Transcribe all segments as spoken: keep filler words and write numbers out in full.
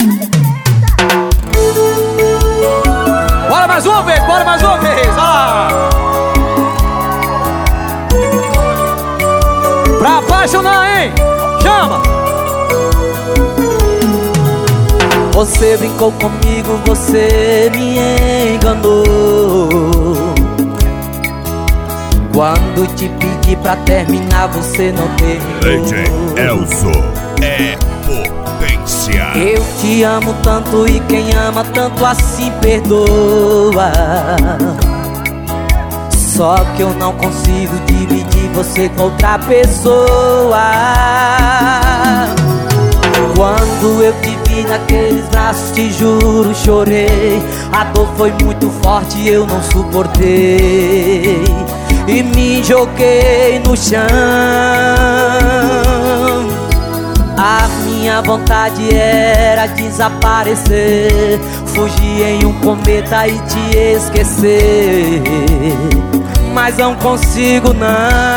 Bora mais uma vez, bora mais uma vez, olha lá. Pra apaixonar, hein? Chama! Você brincou comigo, você me enganou. Quando te pedi pra terminar, você não terminou. D J Elzo é potência. Eu te amo tanto e quem ama tanto assim perdoa. Só que eu não consigo dividir você com outra pessoa. Quando eu te vi naqueles braços, te juro, chorei. A dor foi muito forte e eu não suportei. E me joguei no chão. A minha vontade era desaparecer, fugir em um cometa e te esquecer. Mas não consigo não.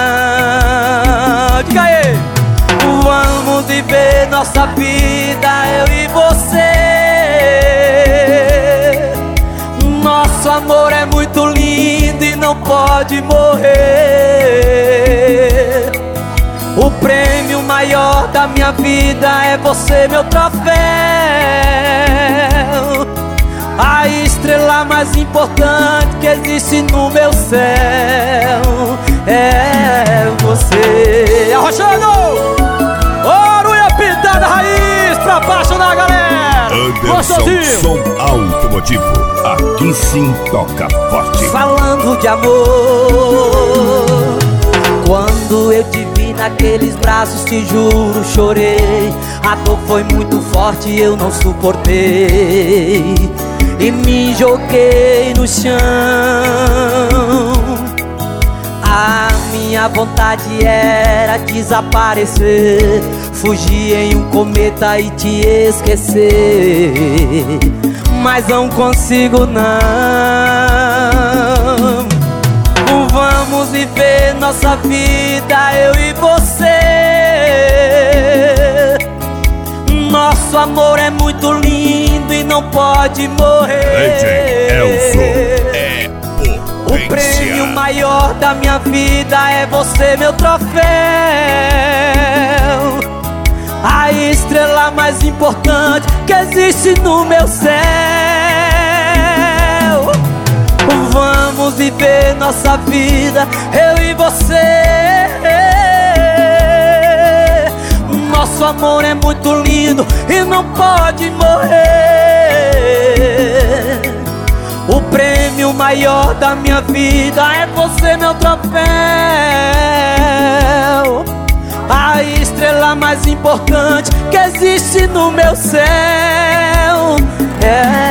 Diga aí! Vamos viver nossa vida, eu e você. Nosso amor é muito lindo e não pode morrer. O prêmio maior da minha vida é você, meu troféu. A estrela mais importante que existe no meu céu é você. Arrochando! Ouro e a pintada raiz pra apaixonar a galera. Anderson, som automotivo. Aqui sim toca forte. Falando de amor, quando eu te vi naqueles braços, te juro, chorei. A dor foi muito forte e eu não suportei. E me joguei no chão. A minha vontade era desaparecer, fugir em um cometa e te esquecer. Mas não consigo não. Vamos viver nossa vida, eu e você. Nosso amor é muito lindo e não pode morrer. D J Elzo é potência. O prêmio maior da minha vida é você, meu troféu. A estrela mais importante que existe no meu céu. Vamos viver nossa vida, eu e você. Nosso amor é muito lindo e não pode morrer. O prêmio maior da minha vida é você, meu troféu. A estrela mais importante que existe no meu céu é